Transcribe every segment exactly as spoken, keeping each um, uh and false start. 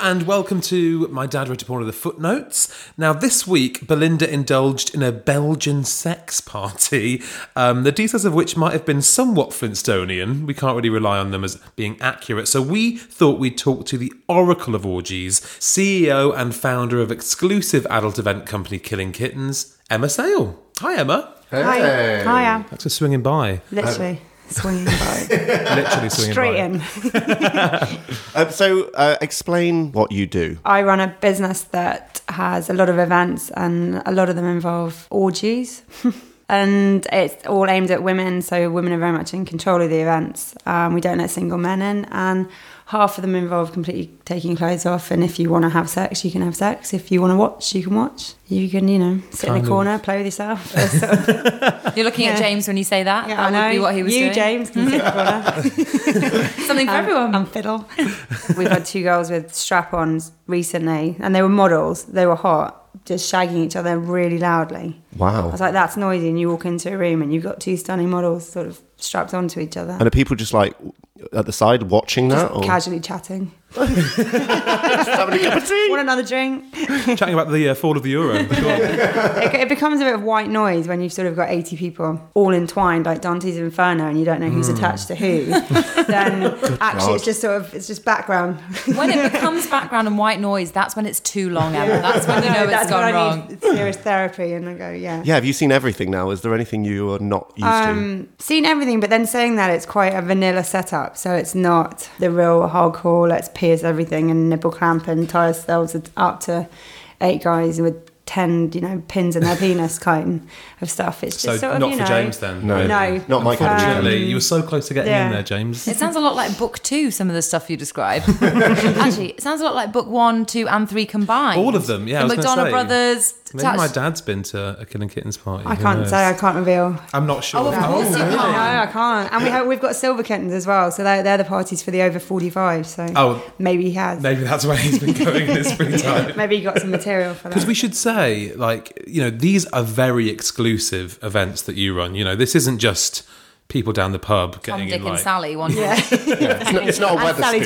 and welcome to My Dad Wrote a Porn of the Footnotes. Now, this week, Belinda indulged in a Belgian sex party, um, the details of which might have been somewhat Flintstonian. We can't really rely on them as being accurate. So we thought we'd talk to the Oracle of Orgies, C E O and founder of exclusive adult event company Killing Kittens, Emma Sale. Hi, Emma. Hey. Hi. Hiya. Thanks for swinging by. Literally. Swinging by. Literally swinging Straight by. in. Uh, so, uh, explain what you do. I run a business that has a lot of events and a lot of them involve orgies. And it's all aimed at women, so women are very much in control of the events. Um, we don't let single men in, and half of them involve completely taking clothes off, and if you want to have sex, you can have sex. If you want to watch, you can watch. You can, you know, sit Kind in a of. corner, play with yourself. You're looking Yeah. at James when you say that. Yeah, that I know. would be what he was you, doing. James, can sit in the corner. Something for Um, everyone. And fiddle. We've had two girls with strap-ons recently, and they were models. They were hot, just shagging each other really loudly. I Wow. was like, that's noisy. And you walk into a room and you've got two stunning models sort of strapped onto each other, And are people just like at the side watching that? Or casually chatting. just having a cup of tea? Want another drink? Chatting about the uh, fall of the euro. It, it becomes a bit of white noise when you've sort of got eighty people all entwined like Dante's Inferno, and you don't know who's attached to who. Then actually, God. it's just sort of it's just background. When it becomes background and white noise, that's when it's too long, Emma. That's when you know it's That's gone when I wrong. need serious therapy, and I go, yeah. Yeah, have you seen everything now? Is there anything you are not used to? Um, seen everything, but then saying that it's quite a vanilla setup, so it's not the real hardcore. Let's pierce everything and nipple clamp and tie ourselves up to eight guys with ten, you know, pins in their penis kind of stuff. It's just So sort of, not you for know, James then? No. no, Not my kind of Unfortunately, Um, you were so close to getting yeah. in there, James. It sounds a lot like book two, some of the stuff you describe. Actually, it sounds a lot like book one, two, and three combined. All of them, yeah, I The was gonna McDonough say. brothers. Maybe touched- my dad's been to a Killing Kittens party. I who can't knows? say, I can't reveal. I'm not sure. Oh, of course you No, can't. I can't. And we have, we've got silver kittens as well, so they're, they're the parties for the over forty-five. So Oh. maybe he has. Maybe, Maybe that's where he's been going in his free time. he got some material for that. Because we should say, like, you know, these are very exclusive events that you run. You know, this isn't just people down the pub Tom, getting Dick, in, and like... Sally. One yeah. It's not, it's not a And Sally's Weatherspoons.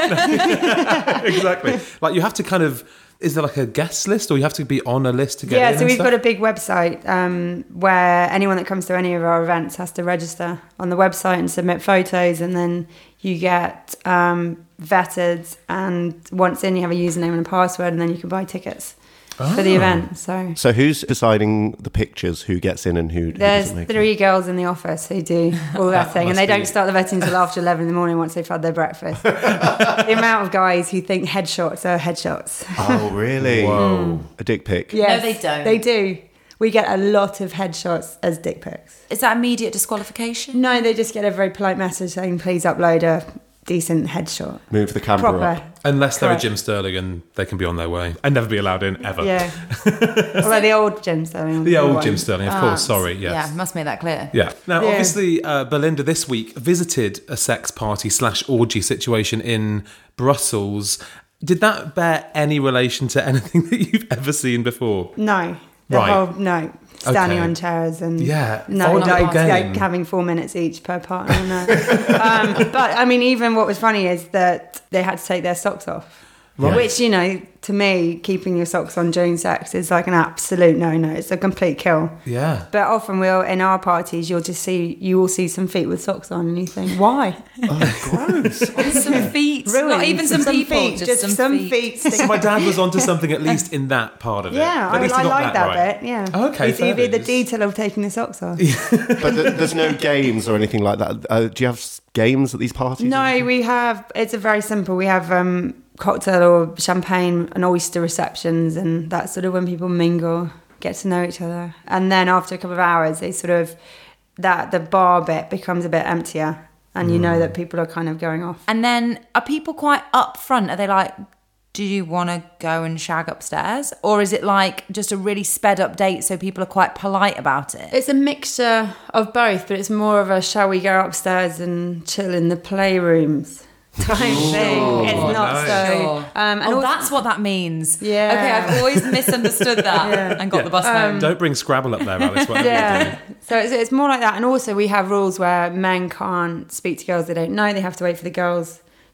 mum. Exactly. Like, you have to kind of... Is there like a guest list, or you have to be on a list to get in? Yeah, and so we've stuff? got a big website um, where anyone that comes to any of our events has to register on the website and submit photos, and then you get um, vetted, and once in you have a username and a password, and then you can buy tickets for the Oh. event. So So who's deciding the pictures? Who gets in and who, who there's doesn't make three it? girls in the office who do all that thing, and must they be- don't start the vetting until after eleven in the morning once they've had their breakfast. The amount of guys who think headshots are headshots. Oh, really? Whoa. A dick pic? Yes, they don't. They do. We get a lot of headshots as dick pics. Is that immediate disqualification? No, they just get a very polite message saying, please upload a decent headshot. Move the camera Proper. up. Unless they're a Correct. Jim Sterling and they can be on their way and never be allowed in, ever. Yeah. Although the old Jim Sterling. The old one. Jim Sterling, of course, sorry, yes. Yeah, must make that clear. Yeah. Now, Yeah. obviously, uh, Belinda this week visited a sex party slash orgy situation in Brussels. Did that bear any relation to anything that you've ever seen before? No. The Right. whole, no. Standing Okay. on chairs and Yeah, no, odd like, little game. like having four minutes each per partner. No. um, but I mean, even what was funny is that they had to take their socks off. Right. Which, you know, to me, keeping your socks on during sex is like an absolute no-no. It's a complete kill. Yeah. But often we'll, in our parties, you'll just see, you will see some feet with socks on and you think, why? Oh, gross. Some feet. Not Ruined. even some, people, feet, just, some, feet. So my dad was onto something, at least in that part of it. Yeah, At I, least he I got like that, right. bit, yeah. Okay, It's fair either the dues. detail of taking the socks off. But th- there's no games or anything like that. Uh, do you have s- games at these parties? No, we have, it's a very simple, we have um, cocktail or champagne and oyster receptions, and that's sort of when people mingle, get to know each other. And then after a couple of hours, they sort of, that the bar bit becomes a bit emptier, and you know that people are kind of going off. And then are people quite upfront? Are they like, do you want to go and shag upstairs? Or is it like just a really sped up date so people are quite polite about it? It's a mixture of both, but it's more of a shall we go upstairs and chill in the playrooms type thing. It's not nice. so. Sure. Um, and oh, also, that's what that means. Yeah. Okay, I've always misunderstood that Yeah. and got Yeah. the bus home. Don't bring Scrabble up there, Alice. Whatever you're yeah. doing. So it's, it's more like that. And also we have rules where men can't speak to girls they don't know. They have to wait for the girls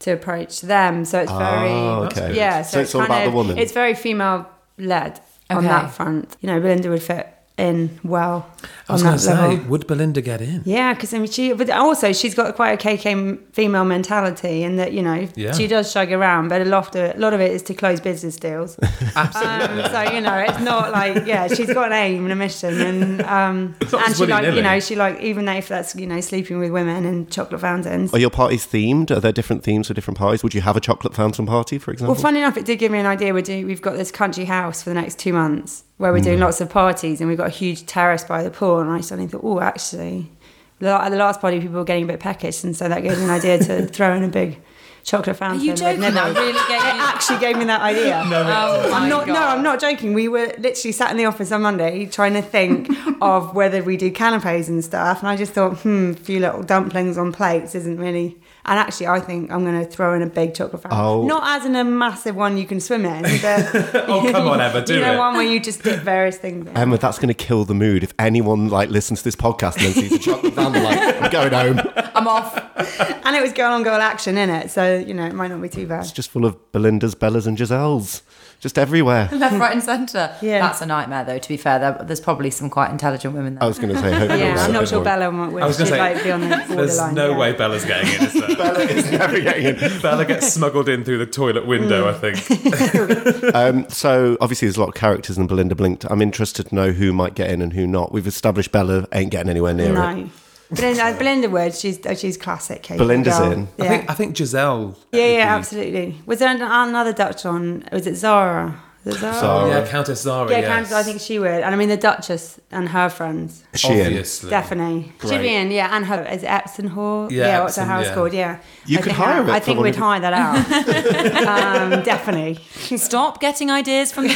to approach them. So it's very, Oh, okay. yeah. So, So it's all kind about of, the woman. It's very female led on Okay. that front. You know, Belinda would fit in well I was on going that to say, level. would Belinda get in? Yeah, because I mean, she. But also, she's got quite a K K female mentality, in that you know Yeah. she does shug around, but a lot of it, a lot of it is to close business deals. Absolutely. Um, so you know, it's not like yeah, she's got an aim and a mission, and um, not and just she like you willy-nilly. know she like even if that's you know sleeping with women and chocolate fountains. Are your parties themed? Are there different themes for different parties? Would you have a chocolate fountain party, for example? Well, funny enough, it did give me an idea. We're doing, we've got this country house for the next two months where we're doing lots of parties, and we've got a huge terrace by the pool. And I suddenly thought, oh, actually, the- at the last party, people were getting a bit peckish, and so that gave me an idea to throw in a big chocolate fountain. Are you with joking? nibbles. That really gave It you... actually gave me that idea. No, Oh my I'm not. God. No, I'm not joking. We were literally sat in the office on Monday trying to think of whether we do canapes and stuff, and I just thought, hmm, a few little dumplings on plates isn't really. And actually, I think I'm going to throw in a big chocolate fountain. Oh. Not as in a massive one you can swim in, but Oh, come on, Emma, do you know, it. one where you just dip various things in. Emma, that's going to kill the mood if anyone like listens to this podcast and then sees a chocolate fountain. Like, I'm going home. I'm off. And it was girl on girl action in it, so you know it might not be too bad. It's just full of Belindas, Bellas, and Giselles, just everywhere. Left, right, and centre. Yeah. That's a nightmare, though. To be fair, there, there's probably some quite intelligent women there. I was going to say, hopefully Yeah, it's I'm a not bit sure more- Bella might I was she'd going to say, like be on the borderline. there's no yeah. way Bella's getting in, is there? Bella is never getting in. Bella gets smuggled in through the toilet window, I think. Um, so obviously there's a lot of characters in Belinda Blinked. I'm interested to know who might get in and who not. We've established Bella ain't getting anywhere near it. No. Belinda, Belinda Wood, she's uh, she's classic. Kate Belinda's girl. in. Yeah. I think I think Giselle. yeah, would yeah, be- absolutely. Was there an- another Dutch one? Was it Zara? Was it Zara? Zara. Yeah, Countess Zara. Yeah, yes. Countess, I think she would. And I mean, the Duchess and her friends. Is she in? Obviously. Definitely. She'd Great. be in, yeah. And her, is it Epsom Hall? Yeah, what's her Epsom, house yeah. called? Yeah. You I could think hire that- it I for think one we'd of hire that out. um, definitely. Stop getting ideas from the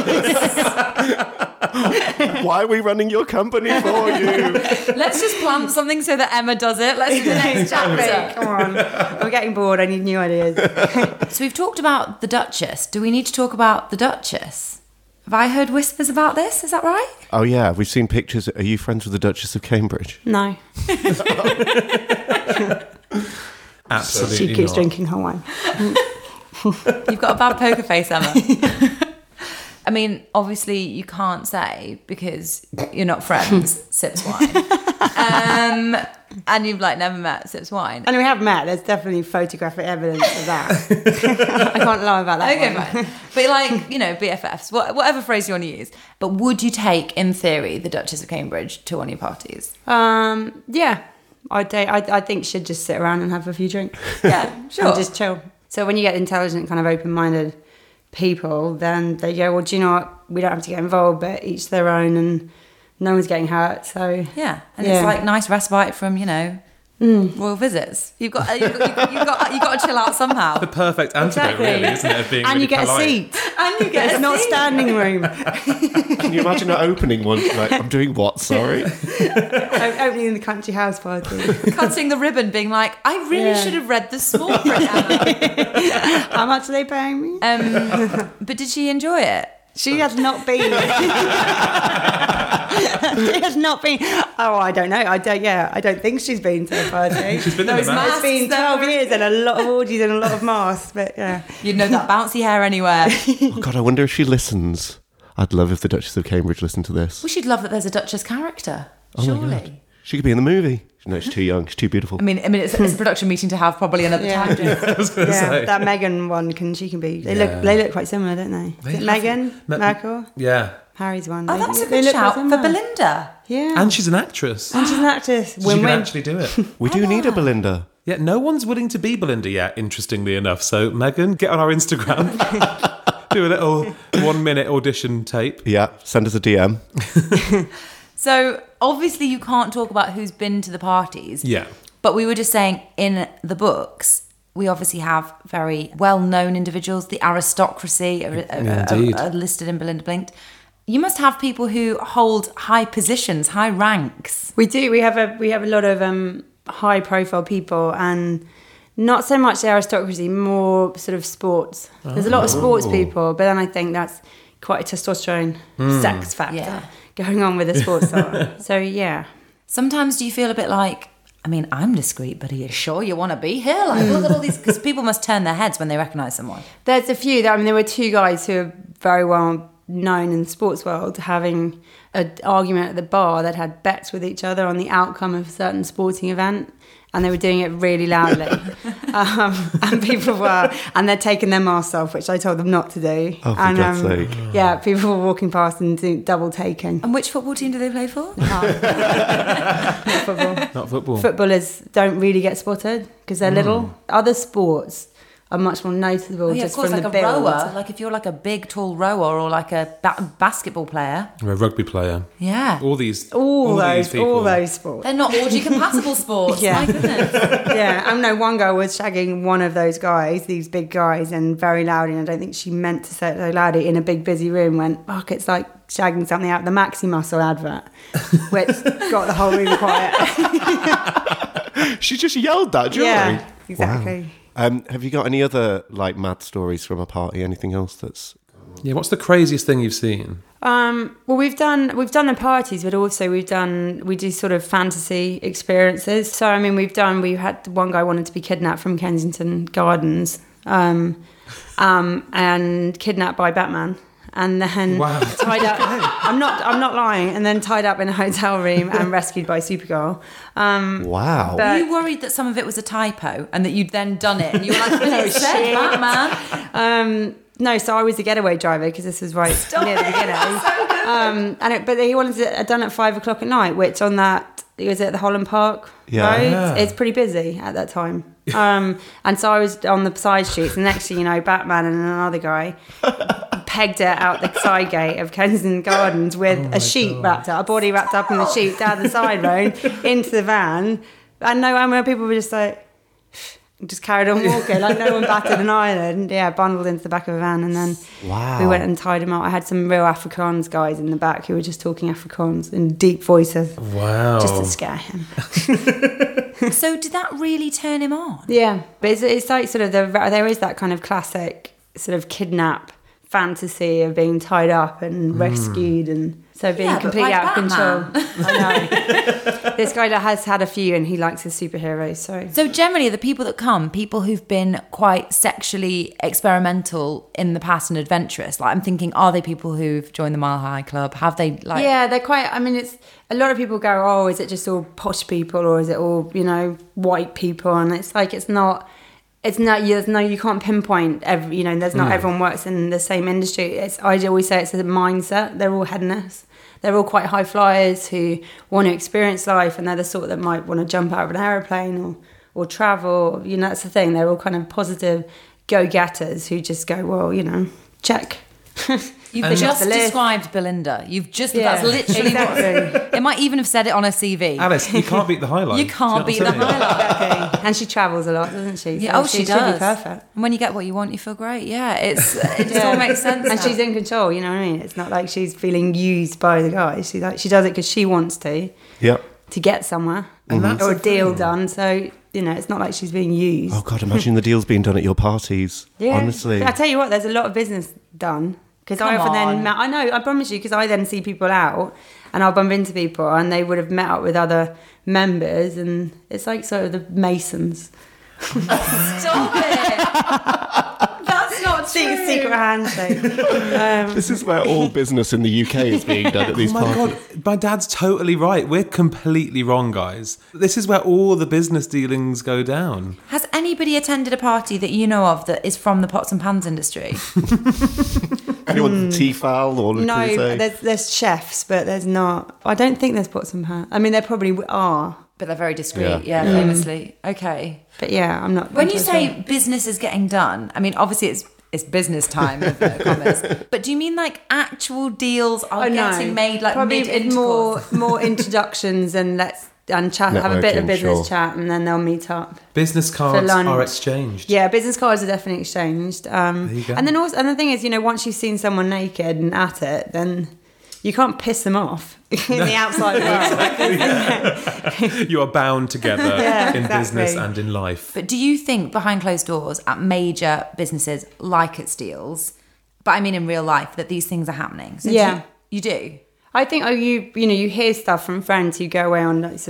board. Why are we running your company for you? Let's just plant something so that Emma does it. Let's do the next chapter. Come on. I'm getting bored. I need new ideas. So we've talked about the Duchess. Do we need to talk about the Duchess? Have I heard whispers about this? Is that right? Oh yeah, we've seen pictures. Are you friends with the Duchess of Cambridge? No. Absolutely She keeps not. drinking her wine. You've got a bad poker face, Emma. I mean, obviously you can't say because you're not friends, Sips Wine. Um, and you've like never met Sips Wine. And we have met. There's definitely photographic evidence of that. I can't lie about that Okay, one. fine. But like, you know, B F Fs, wha- whatever phrase you want to use. But would you take, in theory, the Duchess of Cambridge to one of your parties? Um, yeah. I'd, date, I I think she'd just sit around and have a few drinks. Yeah, sure. And just chill. So when you get intelligent, kind of open-minded people, then they go, well, do you know what? We don't have to get involved, but each their own, and no one's getting hurt. So Yeah, and Yeah. it's like nice respite from, you know, royal visits. You've got, you've got, you've got, you've got to chill out somehow. The perfect antidote, Exactly. really, isn't it? Of being and really you get polite. a seat. And you get It's a not seat. standing room. Can you imagine her opening one? Like, I'm doing what? Sorry. O- Opening the country house party. Cutting the ribbon, being like, I really Yeah. should have read the small print, Emma. How much are they paying me? Um, but did she enjoy it? She has not been. she has not been. Oh, I don't know. I don't. Yeah, I don't think she's been to a party. She's been in Those the mask. It's been Masks, twelve though. years and a lot of orgies and a lot of masks. But yeah, You'd know that bouncy hair anywhere. Oh God, I wonder if she listens. I'd love if the Duchess of Cambridge listened to this. We should love that there's a Duchess character. Oh my Surely. God. She could be in the movie. No, she's too young. She's too beautiful. I mean, I mean, it's, it's a production meeting to have probably another Yeah. time. Jim. I was going to yeah. say. That Meghan one can she can be. They Yeah. look. They look quite similar, don't they? They Is it have- Meghan Me- Merkel, Yeah. Harry's one. Oh, They- that's a they good look quite shout for similar. Belinda. Yeah, And she's an actress. and she's an actress. So she can Win-win. actually do it. we do need a Belinda. Yeah, no one's willing to be Belinda yet, interestingly enough. So, Megan, get on our Instagram. Do a little one-minute audition tape. Yeah, send us a D M. So obviously you can't talk about who's been to the parties. Yeah. But we were just saying in the books, we obviously have very well-known individuals. The aristocracy are, are- Indeed. are, are listed in Belinda Blinked. You must have people who hold high positions, high ranks. We do. We have a we have a lot of um, high profile people, and not so much the aristocracy, more sort of sports. There's a lot of sports people, but then I think that's quite a testosterone sex factor Yeah. going on with the sports star. So yeah, Sometimes do you feel a bit like, I mean, I'm discreet, but are you sure you want to be here? Like, look at all these, because people must turn their heads when they recognise someone. There's a few. I mean, there were two guys who are very well known in the sports world having an argument at the bar that had bets with each other on the outcome of a certain sporting event. And they were doing it really loudly. um, and people were, and they're taking their masks off, which I told them not to do. Oh, for and, God's um, sake. Yeah, people were walking past and doing double taking. And which football team do they play for? Not football. Not football. Footballers don't really get spotted because they're little. Other sports are much more noticeable Oh, yeah, just of course, from like the a build. rower. Like if you're like a big, tall rower or like a ba- basketball player. Or a rugby player. Yeah. All these, All, all those, these people. all those sports. They're not orgy-compatible sports. Yeah. My goodness. Yeah, I know one girl was shagging one of those guys, these big guys, and very loudly, and I don't think she meant to say it so loudly, in a big busy room, went, fuck, it's like shagging something out the Maxi Muscle advert, which got the whole room quiet. She just yelled that during. Yeah, exactly. Wow. Um, have you got any other like mad stories from a party? Anything else that's... Yeah, what's the craziest thing you've seen? Um, well, we've done we've done the parties, but also we've done we do sort of fantasy experiences. So I mean, we've done we had one guy wanted to be kidnapped from Kensington Gardens, um, um, and kidnapped by Batman, and then Wow. tied up. I'm not I'm not lying, and then tied up in a hotel room and rescued by Supergirl. Um, Wow. but- Were you worried that some of it was a typo and that you'd then done it and you were like, but it said shit. Batman. Um, no, so I was the getaway driver because this was right near the beginning. um, and it, but he wanted it done at five o'clock at night, which on that it was at the Holland Park Yeah. Road. Yeah. It's pretty busy at that time. Um, and so I was on the side streets, and next thing you know, Batman and another guy pegged it out the side gate of Kensington Gardens with Oh a sheet wrapped up, a body wrapped up in the sheet down the side road into the van. And no, I mean, people were just like. Just carried on walking, like no one batted an eyelid. Yeah, bundled into the back of a van, and then Wow. we went and tied him up. I had some real Afrikaans guys in the back who were just talking Afrikaans in deep voices, Wow. just to scare him. So did that really turn him on? Yeah, but it's, it's like sort of the there is that kind of classic sort of kidnap fantasy of being tied up and rescued, and so being Yeah, but completely like out of Batman. control. I know. This guy has had a few, and he likes his superheroes. So So generally the people that come, people who've been quite sexually experimental in the past and adventurous, like I'm thinking, are they people who've joined the Mile High Club? Have they like... yeah, they're quite. I mean, it's a lot of people go, "Oh, is it just all posh people, or is it all you know white people?" And it's like it's not. It's not. There's no. You can't pinpoint. Every, you know, there's not everyone works in the same industry. It's. I always say it's a mindset. They're all hedonists. They're all quite high flyers who want to experience life, and they're the sort that might want to jump out of an aeroplane or or travel. You know, that's the thing. They're all kind of positive go-getters who just go, well, you know, check. You've And- just The list. described Belinda. You've just, Yeah, that's literally exactly. what, it might even have said it on a C V. Alice, you can't beat the highlight. You can't beat the highlight. Okay. And she travels a lot, doesn't she? Yeah, So oh, she, she does. should be perfect. And when you get what you want, you feel great. Yeah, it's it just Yeah. all makes sense. And now. she's in control, you know what I mean? It's not like she's feeling used by the guy. She like she does it because she wants to, Yep. to get somewhere And that's or a the deal thing. done. So you know, it's not like she's being used. Oh God, imagine the deals being done at your parties. Yeah. Honestly. But I tell you what, there's a lot of business done because I Come often on. then met, I know I promise you because I then see people out and I'll bump into people and they would have met up with other members and it's like sort of the Masons. Stop it! That's not true. Secret, secret handshake. um, This is where all business in the U K is being done at these Oh my parties. god, my dad's totally right. We're completely wrong, guys. This is where all the business dealings go down. Has anybody attended a party that you know of that is from the pots and pans industry? Anyone T-Fowl or Le no, Creuset? there's there's chefs, but there's not. I don't think there's pots and pans. I mean, there probably are, But they're very discreet, Yeah. yeah, famously. Okay. but yeah, I'm not. When you interested. say business is getting done, I mean, obviously it's it's business time, inverted commas. But do you mean like actual deals are Oh, no. getting made like Probably mid more more introductions and let's and chat, have a bit of Networking, business sure. chat, and then they'll meet up. Business cards lunch. are exchanged. Yeah, business cards are definitely exchanged. Um, There you go. And then also, and the thing is, you know, once you've seen someone naked and at it, then you can't piss them off in the outside world. You are bound together Yeah, in exactly. business and in life. But do you think behind closed doors at major businesses like at Steele's, but I mean in real life, that these things are happening? So do Yeah. you, you do? I think, oh, you you know, you hear stuff from friends who go away on like, sort of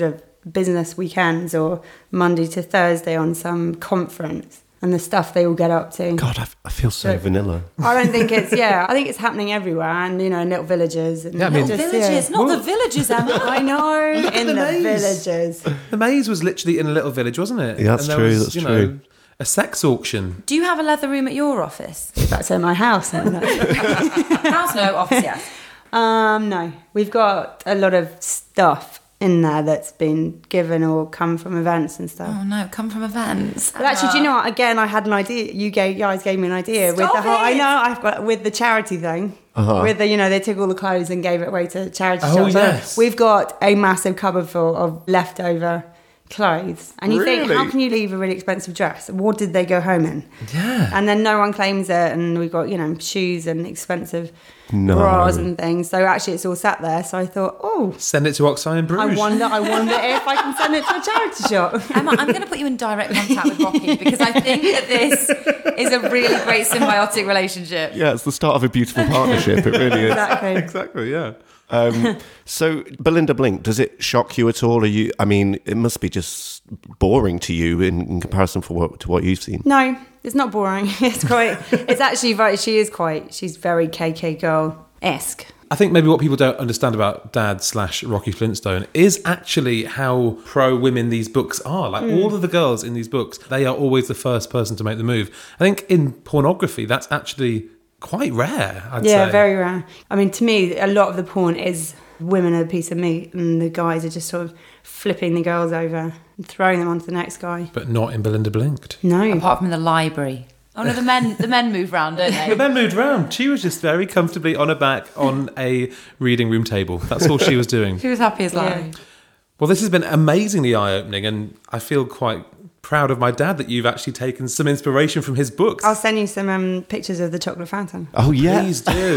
business weekends or Monday to Thursday on some conference. And the stuff they all get up to. God, I, I feel so So- vanilla. I don't think it's, yeah, I think it's happening everywhere and, you know, in little villages. And Yeah, I mean- just, Villages, yeah. not the villages, Emma. I know, in the the, maze. villages. The maze was literally in a little village, wasn't it? Yeah, that's and there true, Was, that's you true. Know, a sex auction. Do you have a leather room at your office? That's in my house. isn't it? House, no, office, yes. um, no, we've got a lot of stuff in there that's been given or come from events and stuff. Oh no, come from events. But actually, do you know what? Again, I had an idea. You gave, guys gave me an idea with Stop the whole. I it! know I've got with the charity thing. Uh-huh. With the, you know, they took all the clothes and gave it away to charity Oh, shops. So yes. we've got a massive cupboard full of leftover clothes, and you think, Really? how can you leave a really expensive dress? What did they go home in? Yeah. And then no one claims it, and we've got, you know, shoes and expensive No. bras and things. So actually, it's all sat there. So I thought, oh, Send it to Oxfam in Bruges. I wonder, I wonder if I can send it to a charity shop. Emma, I'm going to put you in direct contact with Rocky because I think that this is a really great symbiotic relationship. Yeah, it's the start of a beautiful partnership. It really is. Exactly. Exactly, yeah. Um, so, Belinda Blink, does it shock you at all? Are you? I mean, it must be just boring to you in, in comparison for what, to what you've seen. No, it's not boring. It's quite. It's actually very. She is quite. She's very K K girl esque. I think maybe what people don't understand about Dad slash Rocky Flintstone is actually how pro-women these books are. Like, all of the girls in these books, they are always the first person to make the move. I think in pornography, that's actually quite rare, I'd Yeah, say. very rare. I mean, to me, a lot of the porn is women are a piece of meat, and the guys are just sort of flipping the girls over and throwing them onto the next guy. But not in Belinda Blinked. No. Apart from in the library. Oh no, the men the men move round, don't But they? then moved round. She was just very comfortably on her back on a reading room table. That's all she was doing. She was happy as Yeah. Larry. Well, this has been amazingly eye-opening, and I feel quite proud of my dad that you've actually taken some inspiration from his books. I'll send you some um, pictures of the chocolate fountain. Oh yeah. Please do.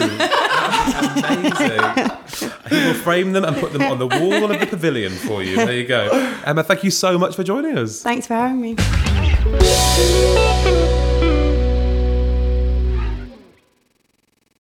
Amazing. He will frame them and put them on the wall of the pavilion for you. There you go. Emma, thank you so much for joining us. Thanks for having me.